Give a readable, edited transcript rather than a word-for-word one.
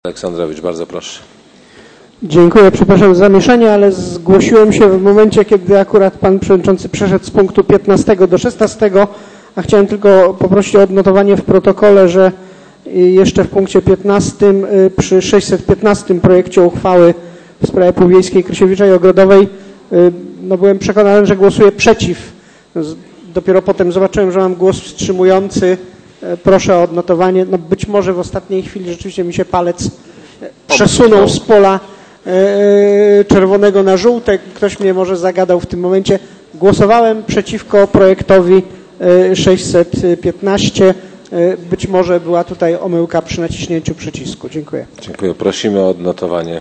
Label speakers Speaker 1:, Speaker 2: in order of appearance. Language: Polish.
Speaker 1: Aleksandrowicz, bardzo proszę.
Speaker 2: Dziękuję, przepraszam za zamieszanie, ale zgłosiłem się w momencie, kiedy akurat pan przewodniczący przeszedł z punktu 15 do 16, a chciałem tylko poprosić o odnotowanie w protokole, że jeszcze w punkcie 15 przy 615 projekcie uchwały w sprawie Półwiejskiej, Krysiewicza i Ogrodowej byłem przekonany, że głosuję przeciw. Dopiero potem zobaczyłem, że mam głos wstrzymujący. Proszę o odnotowanie. Być może w ostatniej chwili rzeczywiście mi się palec przesunął z pola czerwonego na żółte. Ktoś mnie może zagadał w tym momencie. Głosowałem przeciwko projektowi 615. Być może była tutaj omyłka przy naciśnięciu przycisku. Dziękuję.
Speaker 1: Dziękuję. Prosimy o odnotowanie.